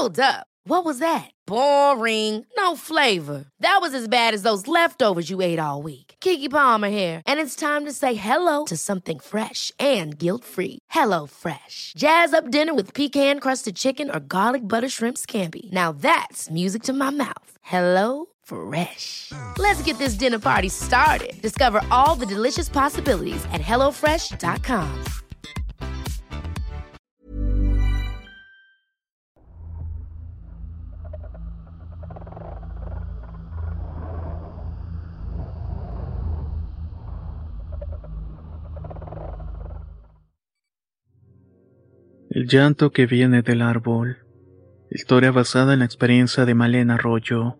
Hold up. What was that? Boring. No flavor. That was as bad as those leftovers you ate all week. Keke Palmer here, and it's time to say hello to something fresh and guilt-free. Hello Fresh. Jazz up dinner with pecan-crusted chicken or garlic butter shrimp scampi. Now that's music to my mouth. Hello Fresh. Let's get this dinner party started. Discover all the delicious possibilities at hellofresh.com. El llanto que viene del árbol. Historia basada en la experiencia de Malena Arroyo.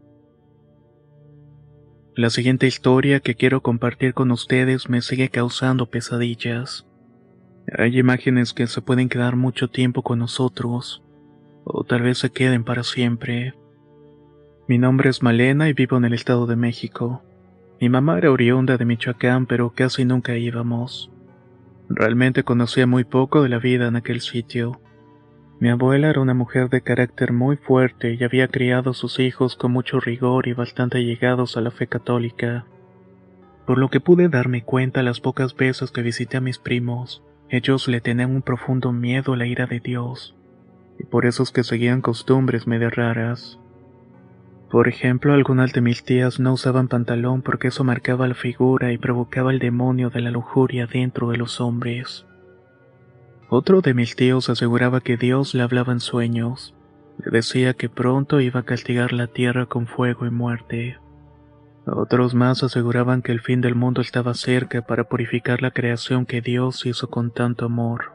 La siguiente historia que quiero compartir con ustedes me sigue causando pesadillas. Hay imágenes que se pueden quedar mucho tiempo con nosotros, o tal vez se queden para siempre. Mi nombre es Malena y vivo en el Estado de México. Mi mamá era oriunda de Michoacán, pero casi nunca íbamos. Realmente conocía muy poco de la vida en aquel sitio. Mi abuela era una mujer de carácter muy fuerte y había criado a sus hijos con mucho rigor y bastante allegados a la fe católica. Por lo que pude darme cuenta las pocas veces que visité a mis primos, ellos le tenían un profundo miedo a la ira de Dios, y por eso es que seguían costumbres medio raras. Por ejemplo, algunas de mis tías no usaban pantalón porque eso marcaba la figura y provocaba el demonio de la lujuria dentro de los hombres. Otro de mis tíos aseguraba que Dios le hablaba en sueños. Le decía que pronto iba a castigar la tierra con fuego y muerte. Otros más aseguraban que el fin del mundo estaba cerca para purificar la creación que Dios hizo con tanto amor.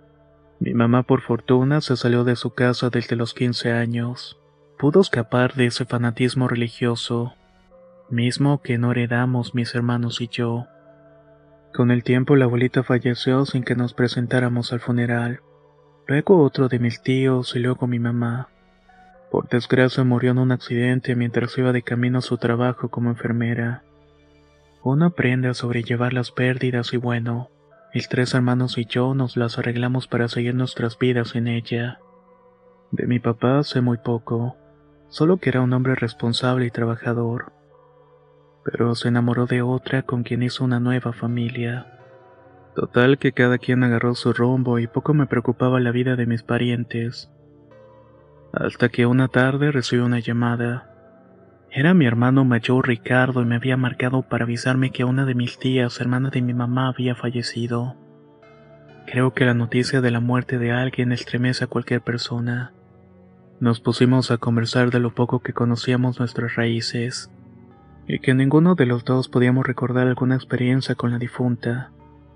Mi mamá, por fortuna, se salió de su casa desde los 15 años. Pudo escapar de ese fanatismo religioso, mismo que no heredamos mis hermanos y yo. Con el tiempo la abuelita falleció sin que nos presentáramos al funeral. Luego otro de mis tíos y luego mi mamá. Por desgracia murió en un accidente mientras iba de camino a su trabajo como enfermera. Uno aprende a sobrellevar las pérdidas y bueno, mis 3 hermanos y yo nos las arreglamos para seguir nuestras vidas sin ella. De mi papá sé muy poco. Solo que era un hombre responsable y trabajador. Pero se enamoró de otra con quien hizo una nueva familia. Total que cada quien agarró su rumbo y poco me preocupaba la vida de mis parientes. Hasta que una tarde recibí una llamada. Era mi hermano mayor Ricardo y me había marcado para avisarme que una de mis tías, hermana de mi mamá, había fallecido. Creo que la noticia de la muerte de alguien estremece a cualquier persona. Nos pusimos a conversar de lo poco que conocíamos nuestras raíces, y que ninguno de los dos podíamos recordar alguna experiencia con la difunta.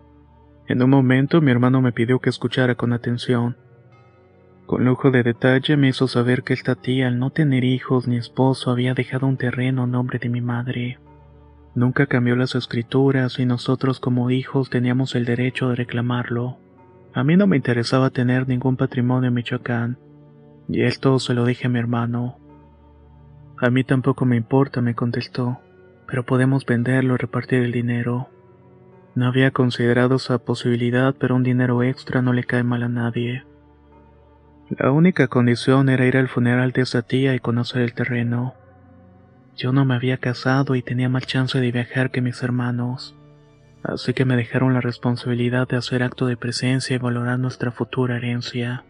En un momento mi hermano me pidió que escuchara con atención. Con lujo de detalle me hizo saber que esta tía, al no tener hijos ni esposo, había dejado un terreno a nombre de mi madre. Nunca cambió las escrituras y nosotros como hijos teníamos el derecho de reclamarlo. A mí no me interesaba tener ningún patrimonio en Michoacán. Y esto se lo dije a mi hermano. A mí tampoco me importa, me contestó, pero podemos venderlo y repartir el dinero. No había considerado esa posibilidad, pero un dinero extra no le cae mal a nadie. La única condición era ir al funeral de esa tía y conocer el terreno. Yo no me había casado y tenía más chance de viajar que mis hermanos, así que me dejaron la responsabilidad de hacer acto de presencia y valorar nuestra futura herencia.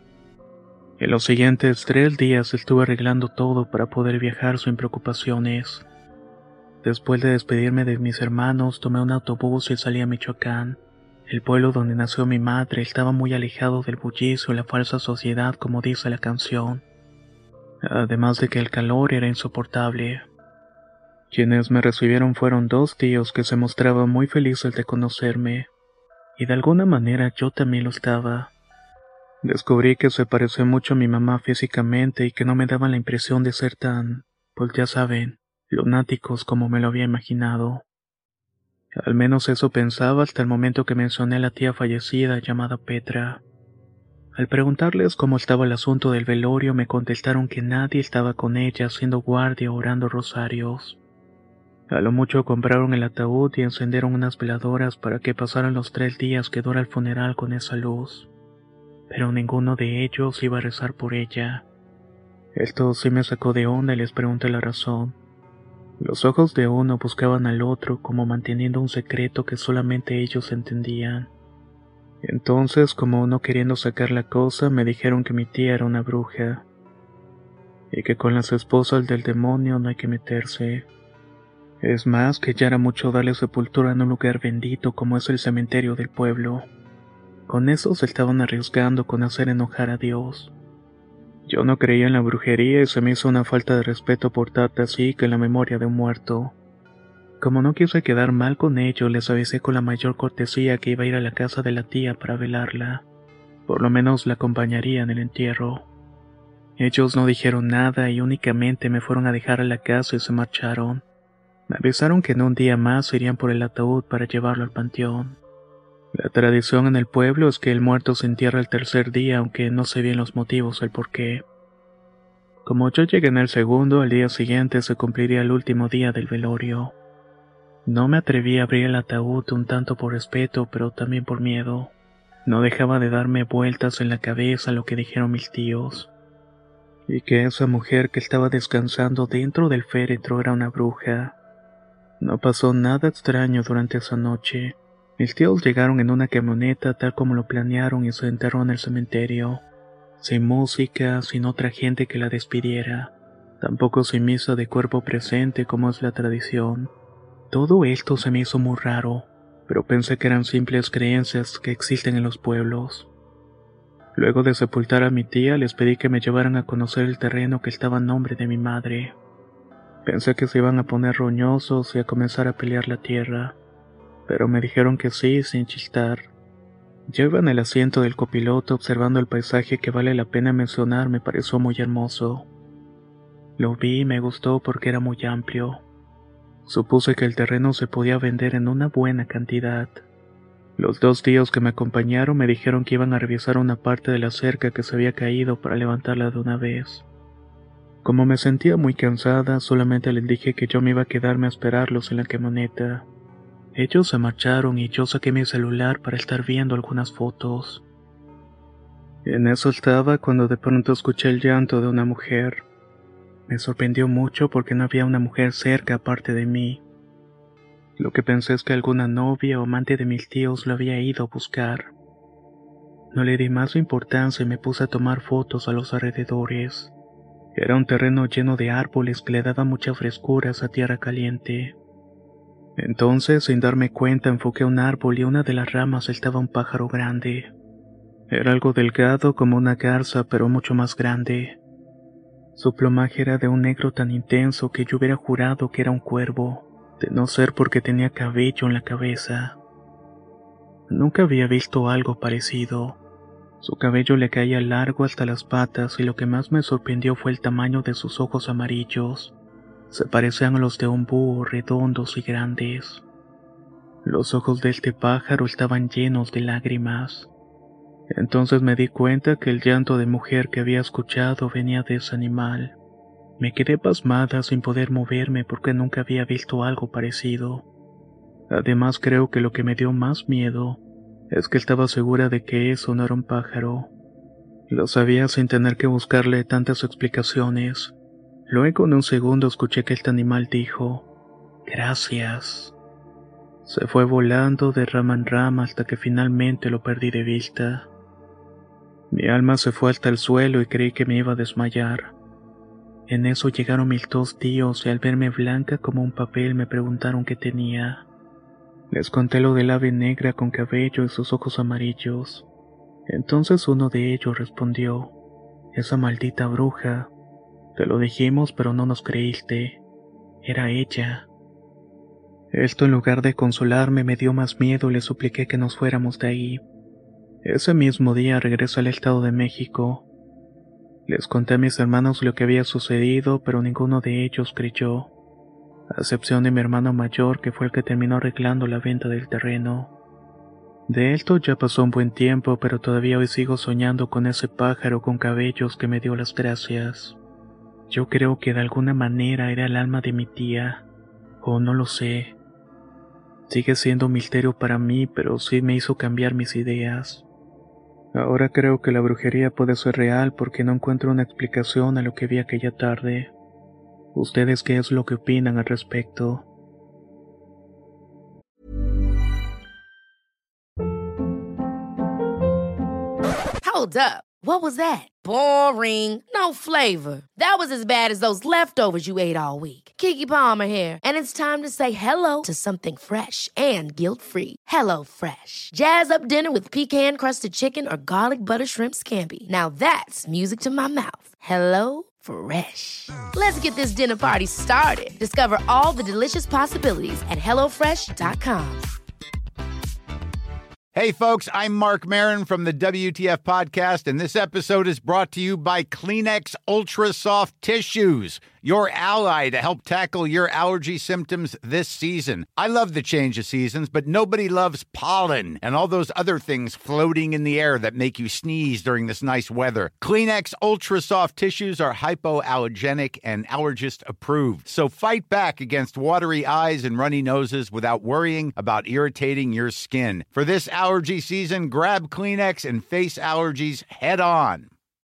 En los siguientes 3 días estuve arreglando todo para poder viajar sin preocupaciones. Después de despedirme de mis hermanos, tomé un autobús y salí a Michoacán. El pueblo donde nació mi madre estaba muy alejado del bullicio y la falsa sociedad, como dice la canción. Además de que el calor era insoportable. Quienes me recibieron fueron 2 tíos que se mostraban muy felices de conocerme, y de alguna manera yo también lo estaba. Descubrí que se parecía mucho a mi mamá físicamente y que no me daban la impresión de ser tan, pues ya saben, lunáticos como me lo había imaginado. Al menos eso pensaba hasta el momento que mencioné a la tía fallecida llamada Petra. Al preguntarles cómo estaba el asunto del velorio, me contestaron que nadie estaba con ella haciendo guardia o orando rosarios. A lo mucho compraron el ataúd y encendieron unas veladoras para que pasaran los 3 días que dura el funeral con esa luz. Pero ninguno de ellos iba a rezar por ella. Esto sí me sacó de onda y les pregunté la razón. Los ojos de uno buscaban al otro como manteniendo un secreto que solamente ellos entendían. Entonces, como uno queriendo sacar la cosa, me dijeron que mi tía era una bruja y que con las esposas del demonio no hay que meterse. Es más, que ya era mucho darle sepultura en un lugar bendito como es el cementerio del pueblo. Con eso se estaban arriesgando con hacer enojar a Dios. Yo no creía en la brujería y se me hizo una falta de respeto portarte así que en la memoria de un muerto. Como no quise quedar mal con ellos, les avisé con la mayor cortesía que iba a ir a la casa de la tía para velarla. Por lo menos la acompañaría en el entierro. Ellos no dijeron nada y únicamente me fueron a dejar a la casa y se marcharon. Me avisaron que en un día más irían por el ataúd para llevarlo al panteón. La tradición en el pueblo es que el muerto se entierra el tercer día, aunque no sé bien los motivos del por qué. Como yo llegué en el segundo, al día siguiente se cumpliría el último día del velorio. No me atreví a abrir el ataúd un tanto por respeto, pero también por miedo. No dejaba de darme vueltas en la cabeza lo que dijeron mis tíos. Y que esa mujer que estaba descansando dentro del féretro era una bruja. No pasó nada extraño durante esa noche. Mis tíos llegaron en una camioneta tal como lo planearon y se enterró en el cementerio. Sin música, sin otra gente que la despidiera. Tampoco sin misa de cuerpo presente como es la tradición. Todo esto se me hizo muy raro, pero pensé que eran simples creencias que existen en los pueblos. Luego de sepultar a mi tía, les pedí que me llevaran a conocer el terreno que estaba a nombre de mi madre. Pensé que se iban a poner roñosos y a comenzar a pelear la tierra, pero me dijeron que sí, sin chistar. Yo iba en el asiento del copiloto observando el paisaje que vale la pena mencionar, me pareció muy hermoso. Lo vi y me gustó porque era muy amplio. Supuse que el terreno se podía vender en una buena cantidad. Los 2 tíos que me acompañaron me dijeron que iban a revisar una parte de la cerca que se había caído para levantarla de una vez. Como me sentía muy cansada, solamente les dije que yo me iba a quedarme a esperarlos en la camioneta. Ellos se marcharon y yo saqué mi celular para estar viendo algunas fotos. En eso estaba cuando de pronto escuché el llanto de una mujer. Me sorprendió mucho porque no había una mujer cerca aparte de mí. Lo que pensé es que alguna novia o amante de mis tíos lo había ido a buscar. No le di más importancia y me puse a tomar fotos a los alrededores. Era un terreno lleno de árboles que le daba mucha frescura a esa tierra caliente. Entonces, sin darme cuenta, enfoqué un árbol y en una de las ramas estaba un pájaro grande. Era algo delgado como una garza, pero mucho más grande. Su plumaje era de un negro tan intenso que yo hubiera jurado que era un cuervo, de no ser porque tenía cabello en la cabeza. Nunca había visto algo parecido. Su cabello le caía largo hasta las patas y lo que más me sorprendió fue el tamaño de sus ojos amarillos. Se parecían a los de un búho, redondos y grandes. Los ojos de este pájaro estaban llenos de lágrimas. Entonces me di cuenta que el llanto de mujer que había escuchado venía de ese animal. Me quedé pasmada sin poder moverme porque nunca había visto algo parecido. Además creo que lo que me dio más miedo es que estaba segura de que eso no era un pájaro. Lo sabía sin tener que buscarle tantas explicaciones. Luego en un segundo escuché que este animal dijo, «Gracias». Se fue volando de rama en rama hasta que finalmente lo perdí de vista. Mi alma se fue hasta el suelo y creí que me iba a desmayar. En eso llegaron mis 2 tíos y al verme blanca como un papel me preguntaron qué tenía. Les conté lo del ave negra con cabello y sus ojos amarillos. Entonces uno de ellos respondió, «Esa maldita bruja. Te lo dijimos pero no nos creíste. Era ella». Esto en lugar de consolarme me dio más miedo y le supliqué que nos fuéramos de ahí. Ese mismo día regresé al Estado de México. Les conté a mis hermanos lo que había sucedido, pero ninguno de ellos creyó, a excepción de mi hermano mayor, que fue el que terminó arreglando la venta del terreno. De esto ya pasó un buen tiempo, pero todavía hoy sigo soñando con ese pájaro con cabellos que me dio las gracias. Yo creo que de alguna manera era el alma de mi tía, o no lo sé. Sigue siendo un misterio para mí, pero sí me hizo cambiar mis ideas. Ahora creo que la brujería puede ser real porque no encuentro una explicación a lo que vi aquella tarde. ¿Ustedes qué es lo que opinan al respecto? Hold up. What was that? Boring. No flavor. That was as bad as those leftovers you ate all week. Keke Palmer here, and it's time to say hello to something fresh and guilt-free. Hello Fresh. Jazz up dinner with pecan-crusted chicken or garlic butter shrimp scampi. Now that's music to my mouth. Hello Fresh. Let's get this dinner party started. Discover all the delicious possibilities at hellofresh.com. Hey, folks, I'm Mark Maron from the WTF Podcast, and this episode is brought to you by Kleenex Ultra Soft Tissues, your ally to help tackle your allergy symptoms this season. I love the change of seasons, but nobody loves pollen and all those other things floating in the air that make you sneeze during this nice weather. Kleenex Ultra Soft Tissues are hypoallergenic and allergist approved, so fight back against watery eyes and runny noses without worrying about irritating your skin. For this allergy season, grab Kleenex and face allergies head on.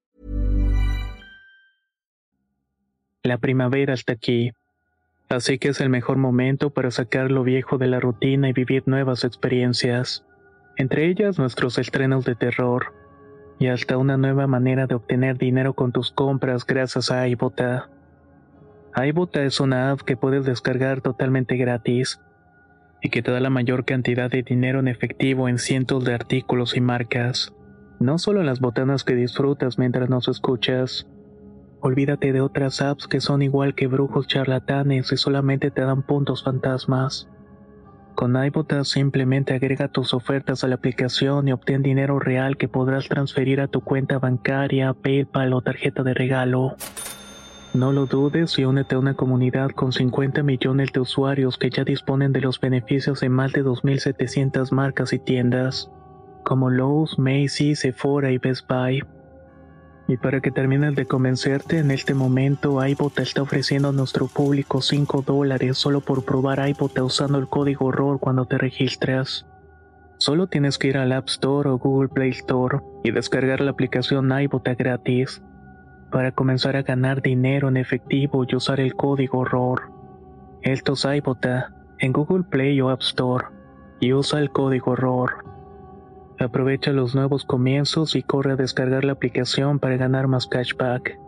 La primavera está aquí, así que es el mejor momento para sacar lo viejo de la rutina y vivir nuevas experiencias, entre ellas nuestros estrenos de terror, y hasta una nueva manera de obtener dinero con tus compras gracias a iBota. iBota es una app que puedes descargar totalmente gratis, y que te da la mayor cantidad de dinero en efectivo en cientos de artículos y marcas, no solo las botanas que disfrutas mientras nos escuchas. Olvídate de otras apps que son igual que brujos charlatanes y solamente te dan puntos fantasmas. Con iBota simplemente agrega tus ofertas a la aplicación y obtén dinero real que podrás transferir a tu cuenta bancaria, PayPal o tarjeta de regalo. No lo dudes y únete a una comunidad con 50 millones de usuarios que ya disponen de los beneficios de más de 2.700 marcas y tiendas, como Lowe's, Macy's, Sephora y Best Buy. Y para que termines de convencerte, en este momento iBota está ofreciendo a nuestro público $5 solo por probar iBota usando el código ROR cuando te registras. Solo tienes que ir al App Store o Google Play Store y descargar la aplicación iBota gratis para comenzar a ganar dinero en efectivo y usar el código ROR. Esto es iBota en Google Play o App Store y usa el código ROR. Aprovecha los nuevos comienzos y corre a descargar la aplicación para ganar más cashback.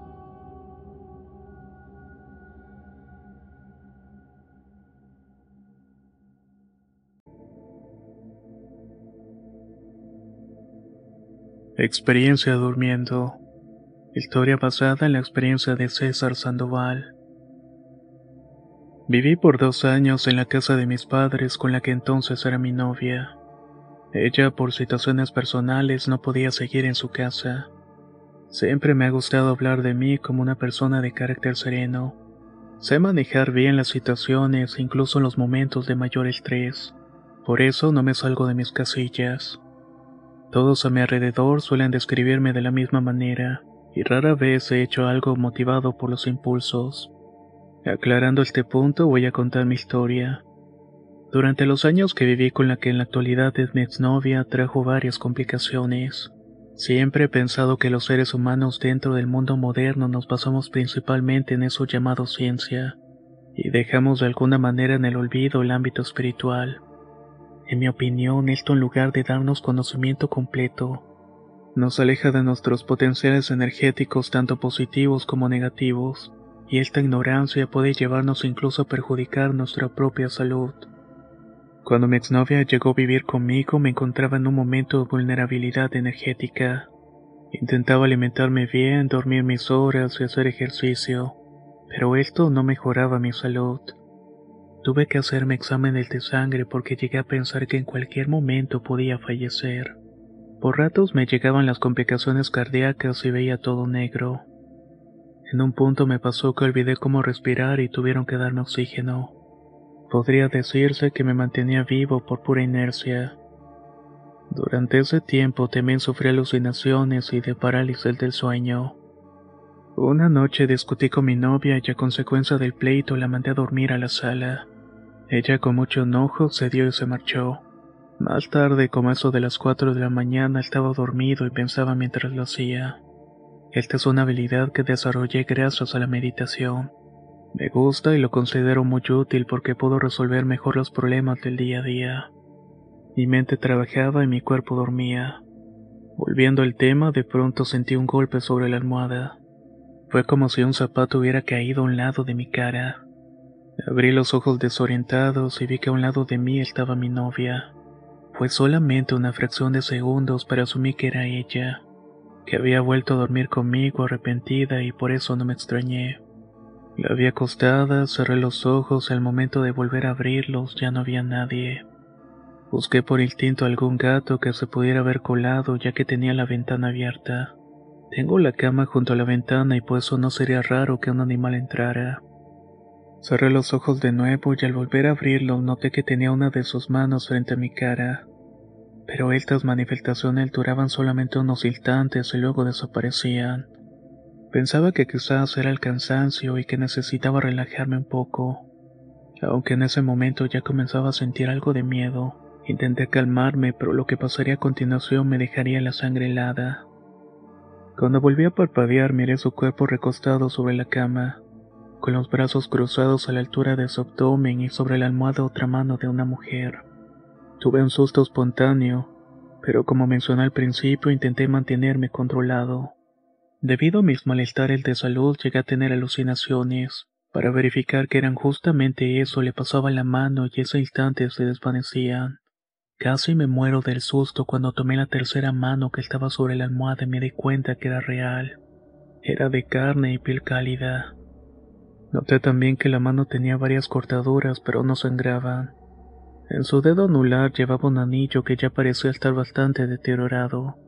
Experiencia durmiendo. Historia basada en la experiencia de César Sandoval. Viví por 2 años en la casa de mis padres con la que entonces era mi novia. Ella, por situaciones personales, no podía seguir en su casa. Siempre me ha gustado hablar de mí como una persona de carácter sereno. Sé manejar bien las situaciones, incluso en los momentos de mayor estrés. Por eso no me salgo de mis casillas. Todos a mi alrededor suelen describirme de la misma manera, y rara vez he hecho algo motivado por los impulsos. Aclarando este punto, voy a contar mi historia. Durante los años que viví con la que en la actualidad es mi exnovia, trajo varias complicaciones. Siempre he pensado que los seres humanos dentro del mundo moderno nos basamos principalmente en eso llamado ciencia, y dejamos de alguna manera en el olvido el ámbito espiritual. En mi opinión, esto en lugar de darnos conocimiento completo, nos aleja de nuestros potenciales energéticos tanto positivos como negativos, y esta ignorancia puede llevarnos incluso a perjudicar nuestra propia salud. Cuando mi exnovia llegó a vivir conmigo me encontraba en un momento de vulnerabilidad energética. Intentaba alimentarme bien, dormir mis horas y hacer ejercicio, pero esto no mejoraba mi salud. Tuve que hacerme exámenes de sangre porque llegué a pensar que en cualquier momento podía fallecer. Por ratos me llegaban las complicaciones cardíacas y veía todo negro. En un punto me pasó que olvidé cómo respirar y tuvieron que darme oxígeno. Podría decirse que me mantenía vivo por pura inercia. Durante ese tiempo también sufrí alucinaciones y de parálisis del sueño. Una noche discutí con mi novia y a consecuencia del pleito la mandé a dormir a la sala. Ella con mucho enojo cedió y se marchó. Más tarde, como eso de las 4 de la mañana, estaba dormido y pensaba mientras lo hacía. Esta es una habilidad que desarrollé gracias a la meditación. Me gusta y lo considero muy útil porque puedo resolver mejor los problemas del día a día. Mi mente trabajaba y mi cuerpo dormía. Volviendo al tema, de pronto sentí un golpe sobre la almohada. Fue como si un zapato hubiera caído a un lado de mi cara. Abrí los ojos desorientados y vi que a un lado de mí estaba mi novia. Fue solamente una fracción de segundos, pero asumí que era ella, que había vuelto a dormir conmigo arrepentida y por eso no me extrañé. La vi acostada, cerré los ojos y al momento de volver a abrirlos ya no había nadie. Busqué por instinto algún gato que se pudiera haber colado ya que tenía la ventana abierta. Tengo la cama junto a la ventana y por eso no sería raro que un animal entrara. Cerré los ojos de nuevo y al volver a abrirlos noté que tenía una de sus manos frente a mi cara. Pero estas manifestaciones duraban solamente unos instantes y luego desaparecían. Pensaba que quizás era el cansancio y que necesitaba relajarme un poco. Aunque en ese momento ya comenzaba a sentir algo de miedo. Intenté calmarme, pero lo que pasaría a continuación me dejaría la sangre helada. Cuando volví a parpadear, miré su cuerpo recostado sobre la cama, con los brazos cruzados a la altura de su abdomen y sobre la almohada otra mano de una mujer. Tuve un susto espontáneo, pero como mencioné al principio, intenté mantenerme controlado. Debido a mis malestares de salud, llegué a tener alucinaciones. Para verificar que eran justamente eso, le pasaba la mano y ese instante se desvanecían. Casi me muero del susto cuando tomé la tercera mano que estaba sobre la almohada y me di cuenta que era real. Era de carne y piel cálida. Noté también que la mano tenía varias cortaduras, pero no sangraban. En su dedo anular llevaba un anillo que ya parecía estar bastante deteriorado.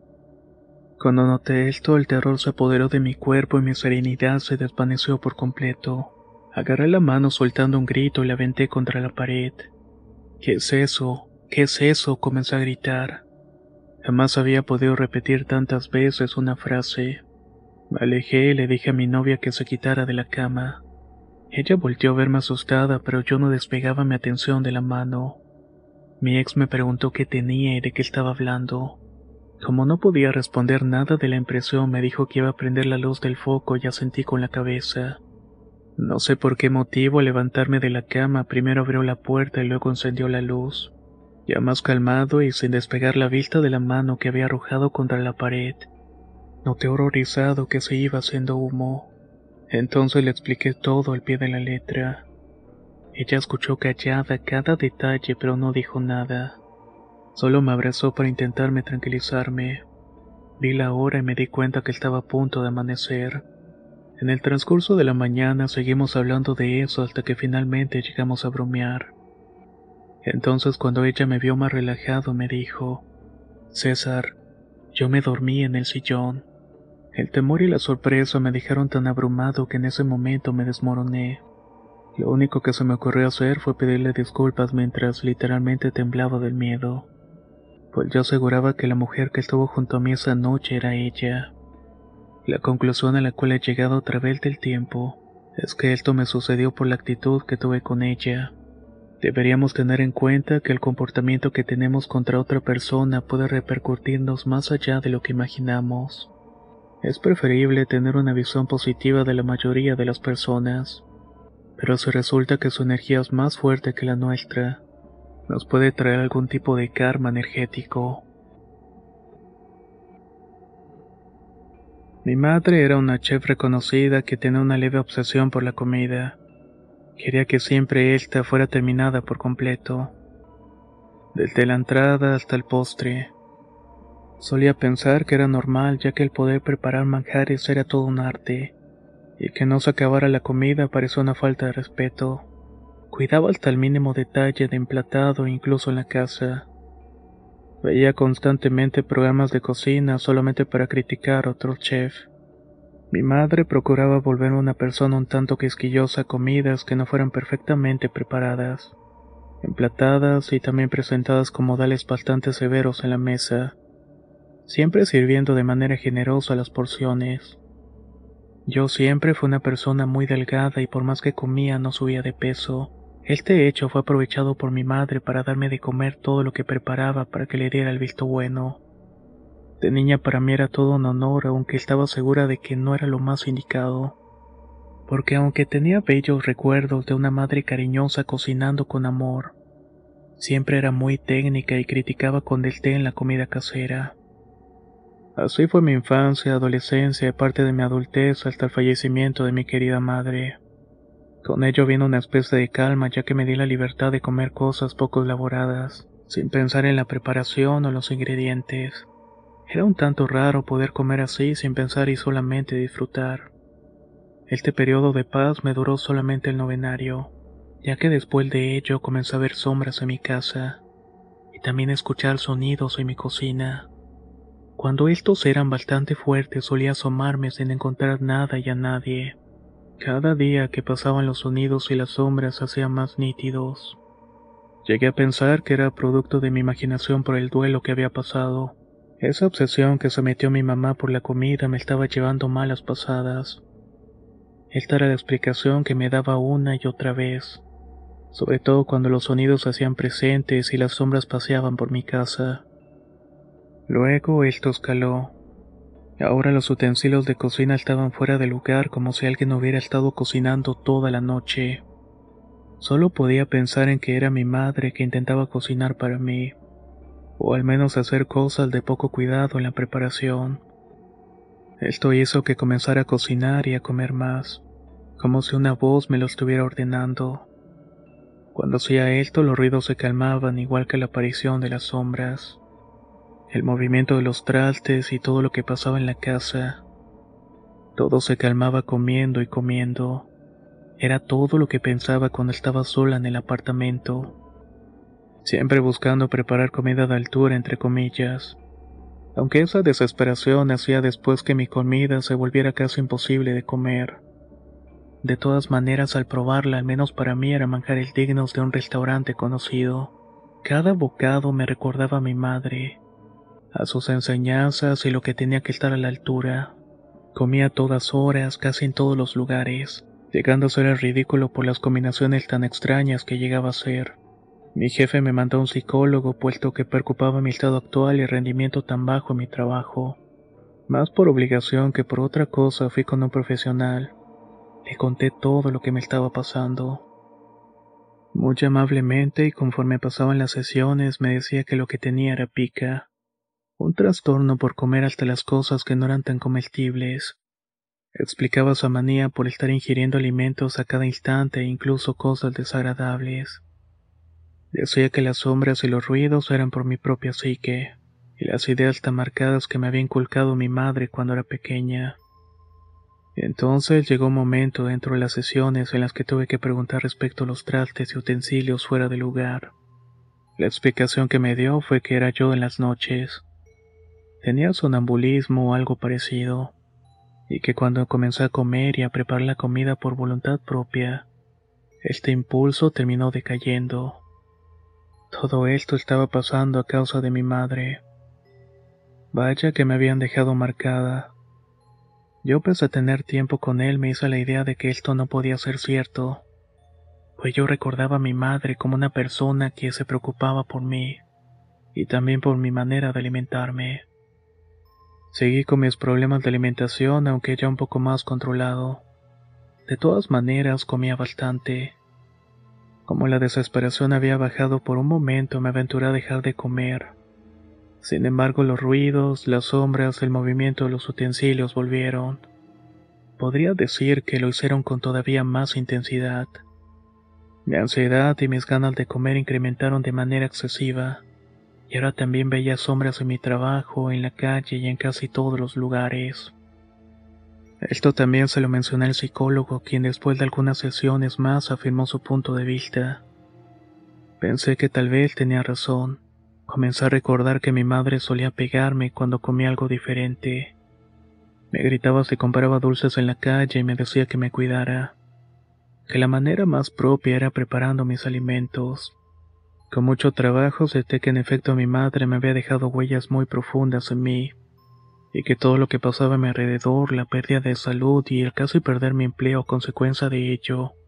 Cuando noté esto, el terror se apoderó de mi cuerpo y mi serenidad se desvaneció por completo. Agarré la mano soltando un grito y la aventé contra la pared. ¿Qué es eso? ¿Qué es eso? Comencé a gritar. Jamás había podido repetir tantas veces una frase. Me alejé y le dije a mi novia que se quitara de la cama. Ella volteó a verme asustada, pero yo no despegaba mi atención de la mano. Mi ex me preguntó qué tenía y de qué estaba hablando. Como no podía responder nada de la impresión, me dijo que iba a prender la luz del foco y asentí con la cabeza. No sé por qué motivo, al levantarme de la cama, primero abrió la puerta y luego encendió la luz. Ya más calmado y sin despegar la vista de la mano que había arrojado contra la pared, noté horrorizado que se iba haciendo humo. Entonces le expliqué todo al pie de la letra. Ella escuchó callada cada detalle, pero no dijo nada. Solo me abrazó para intentarme tranquilizarme. Vi la hora y me di cuenta que estaba a punto de amanecer. En el transcurso de la mañana seguimos hablando de eso hasta que finalmente llegamos a bromear. Entonces cuando ella me vio más relajado me dijo: César, yo me dormí en el sillón. El temor y la sorpresa me dejaron tan abrumado que en ese momento me desmoroné. Lo único que se me ocurrió hacer fue pedirle disculpas mientras literalmente temblaba del miedo. Pues yo aseguraba que la mujer que estuvo junto a mí esa noche era ella. La conclusión a la cual he llegado a través del tiempo es que esto me sucedió por la actitud que tuve con ella. Deberíamos tener en cuenta que el comportamiento que tenemos contra otra persona puede repercutirnos más allá de lo que imaginamos. Es preferible tener una visión positiva de la mayoría de las personas, pero si resulta que su energía es más fuerte que la nuestra, nos puede traer algún tipo de karma energético. Mi madre era una chef reconocida que tenía una leve obsesión por la comida. Quería que siempre esta fuera terminada por completo, desde la entrada hasta el postre. Solía pensar que era normal, ya que el poder preparar manjares era todo un arte, y que no se acabara la comida parecía una falta de respeto. Cuidaba hasta el mínimo detalle de emplatado incluso en la casa. Veía constantemente programas de cocina solamente para criticar a otros chefs. Mi madre procuraba volverme una persona un tanto quisquillosa a comidas que no fueran perfectamente preparadas, emplatadas y también presentadas con modales bastante severos en la mesa, siempre sirviendo de manera generosa las porciones. Yo siempre fui una persona muy delgada y por más que comía no subía de peso, Este hecho fue aprovechado por mi madre para darme de comer todo lo que preparaba para que le diera el visto bueno. De niña para mí era todo un honor, aunque estaba segura de que no era lo más indicado. Porque aunque tenía bellos recuerdos de una madre cariñosa cocinando con amor, siempre era muy técnica y criticaba con desdén la comida casera. Así fue mi infancia, adolescencia y parte de mi adultez hasta el fallecimiento de mi querida madre. Con ello vino una especie de calma, ya que me di la libertad de comer cosas poco elaboradas, sin pensar en la preparación o los ingredientes. Era un tanto raro poder comer así sin pensar y solamente disfrutar. Este periodo de paz me duró solamente el novenario, ya que después de ello comencé a ver sombras en mi casa, y también a escuchar sonidos en mi cocina. Cuando estos eran bastante fuertes solía asomarme sin encontrar nada y a nadie. Cada día que pasaban los sonidos y las sombras se hacían más nítidos. Llegué a pensar que era producto de mi imaginación por el duelo que había pasado. Esa obsesión que se metió mi mamá por la comida me estaba llevando malas pasadas. Esta era la explicación que me daba una y otra vez, sobre todo cuando los sonidos se hacían presentes y las sombras paseaban por mi casa. Luego esto escaló. Ahora los utensilios de cocina estaban fuera de lugar, como si alguien hubiera estado cocinando toda la noche. Solo podía pensar en que era mi madre que intentaba cocinar para mí, o al menos hacer cosas de poco cuidado en la preparación. Esto hizo que comenzara a cocinar y a comer más, como si una voz me lo estuviera ordenando. Cuando hacía esto, los ruidos se calmaban, igual que la aparición de las sombras. El movimiento de los trastes y todo lo que pasaba en la casa. Todo se calmaba comiendo y comiendo. Era todo lo que pensaba cuando estaba sola en el apartamento. Siempre buscando preparar comida de altura, entre comillas. Aunque esa desesperación hacía después que mi comida se volviera casi imposible de comer. De todas maneras, al probarla, al menos para mí era manjares dignos de un restaurante conocido. Cada bocado me recordaba a mi madre, a sus enseñanzas y lo que tenía que estar a la altura. Comía a todas horas, casi en todos los lugares, llegando a ser el ridículo por las combinaciones tan extrañas que llegaba a ser. Mi jefe me mandó a un psicólogo, puesto que preocupaba mi estado actual y el rendimiento tan bajo en mi trabajo. Más por obligación que por otra cosa fui con un profesional. Le conté todo lo que me estaba pasando. Muy amablemente y conforme pasaban las sesiones me decía que lo que tenía era pica. Un trastorno por comer hasta las cosas que no eran tan comestibles. Explicaba su manía por estar ingiriendo alimentos a cada instante e incluso cosas desagradables. Decía que las sombras y los ruidos eran por mi propia psique, y las ideas tan marcadas que me había inculcado mi madre cuando era pequeña. Entonces llegó un momento dentro de las sesiones en las que tuve que preguntar respecto a los trastes y utensilios fuera de lugar. La explicación que me dio fue que era yo en las noches. Tenía sonambulismo o algo parecido, y que cuando comencé a comer y a preparar la comida por voluntad propia, este impulso terminó decayendo. Todo esto estaba pasando a causa de mi madre. Vaya que me habían dejado marcada. Yo, pese a tener tiempo con él, me hice la idea de que esto no podía ser cierto, pues yo recordaba a mi madre como una persona que se preocupaba por mí, y también por mi manera de alimentarme. Seguí con mis problemas de alimentación, aunque ya un poco más controlado. De todas maneras, comía bastante. Como la desesperación había bajado por un momento, me aventuré a dejar de comer. Sin embargo, los ruidos, las sombras, el movimiento de los utensilios volvieron. Podría decir que lo hicieron con todavía más intensidad. Mi ansiedad y mis ganas de comer incrementaron de manera excesiva, y ahora también veía sombras en mi trabajo, en la calle y en casi todos los lugares. Esto también se lo mencioné al psicólogo, quien después de algunas sesiones más afirmó su punto de vista. Pensé que tal vez tenía razón. Comencé a recordar que mi madre solía pegarme cuando comía algo diferente. Me gritaba si compraba dulces en la calle y me decía que me cuidara, que la manera más propia era preparando mis alimentos. Con mucho trabajo acepté que en efecto mi madre me había dejado huellas muy profundas en mí, y que todo lo que pasaba a mi alrededor, la pérdida de salud y el casi perder mi empleo a consecuencia de ello,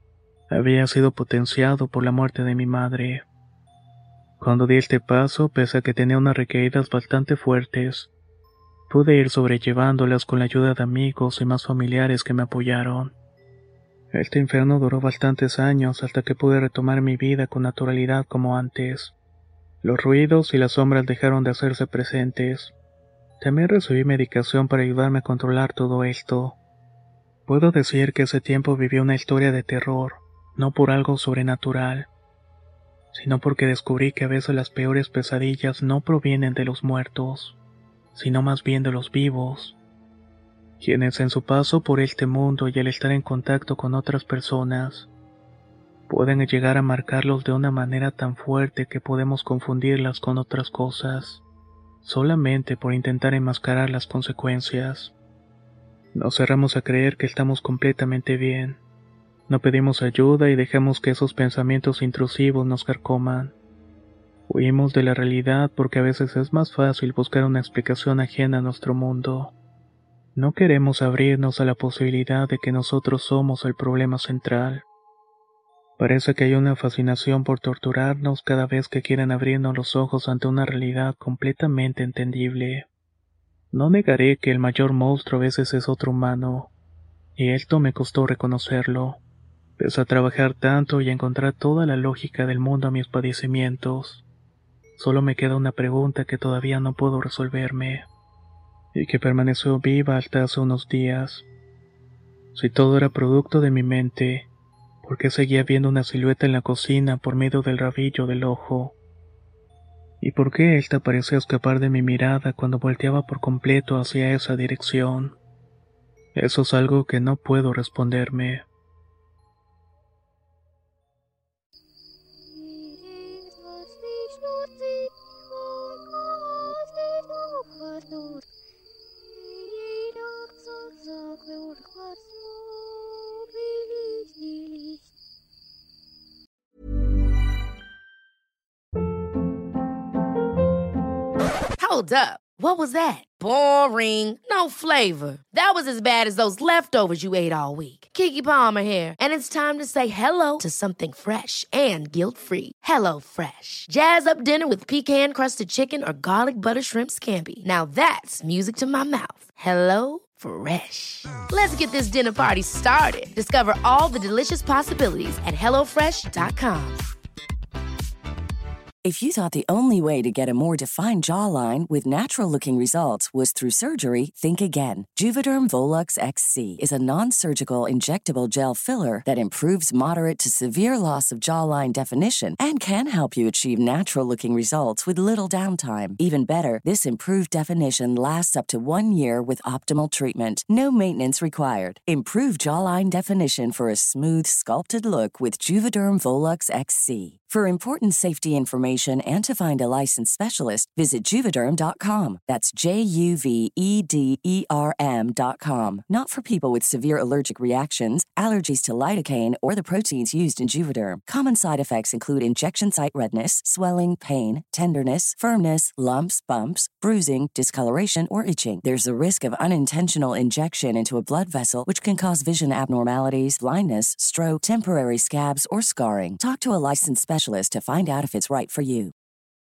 había sido potenciado por la muerte de mi madre. Cuando di este paso, pese a que tenía unas recaídas bastante fuertes, pude ir sobrellevándolas con la ayuda de amigos y más familiares que me apoyaron. Este infierno duró bastantes años hasta que pude retomar mi vida con naturalidad como antes. Los ruidos y las sombras dejaron de hacerse presentes. También recibí medicación para ayudarme a controlar todo esto. Puedo decir que ese tiempo viví una historia de terror, no por algo sobrenatural, sino porque descubrí que a veces las peores pesadillas no provienen de los muertos, sino más bien de los vivos, quienes en su paso por este mundo y al estar en contacto con otras personas, pueden llegar a marcarlos de una manera tan fuerte que podemos confundirlas con otras cosas, solamente por intentar enmascarar las consecuencias. Nos cerramos a creer que estamos completamente bien. No pedimos ayuda y dejamos que esos pensamientos intrusivos nos carcoman. Huimos de la realidad porque a veces es más fácil buscar una explicación ajena a nuestro mundo. No queremos abrirnos a la posibilidad de que nosotros somos el problema central. Parece que hay una fascinación por torturarnos cada vez que quieren abrirnos los ojos ante una realidad completamente entendible. No negaré que el mayor monstruo a veces es otro humano, y esto me costó reconocerlo. Pese a trabajar tanto y encontrar toda la lógica del mundo a mis padecimientos, solo me queda una pregunta que todavía no puedo resolverme, y que permaneció viva hasta hace unos días. Si todo era producto de mi mente, ¿por qué seguía viendo una silueta en la cocina por medio del rabillo del ojo? ¿Y por qué ésta parecía escapar de mi mirada cuando volteaba por completo hacia esa dirección? Eso es algo que no puedo responderme. Hold up. What was that? Boring. No flavor. That was as bad as those leftovers you ate all week. Keke Palmer here, and it's time to say hello to something fresh and guilt-free. Hello Fresh. Jazz up dinner with pecan-crusted chicken or garlic butter shrimp scampi. Now that's music to my mouth. Hello Fresh. Let's get this dinner party started. Discover all the delicious possibilities at hellofresh.com. If you thought the only way to get a more defined jawline with natural-looking results was through surgery, think again. Juvederm Volux XC is a non-surgical injectable gel filler that improves moderate to severe loss of jawline definition and can help you achieve natural-looking results with little downtime. Even better, this improved definition lasts up to 1 year with optimal treatment. No maintenance required. Improve jawline definition for a smooth, sculpted look with Juvederm Volux XC. For important safety information and to find a licensed specialist, visit Juvederm.com. That's JUVEDERM.com. Not for people with severe allergic reactions, allergies to lidocaine, or the proteins used in Juvederm. Common side effects include injection site redness, swelling, pain, tenderness, firmness, lumps, bumps, bruising, discoloration, or itching. There's a risk of unintentional injection into a blood vessel, which can cause vision abnormalities, blindness, stroke, temporary scabs, or scarring. Talk to a licensed specialist to find out if it's right for you.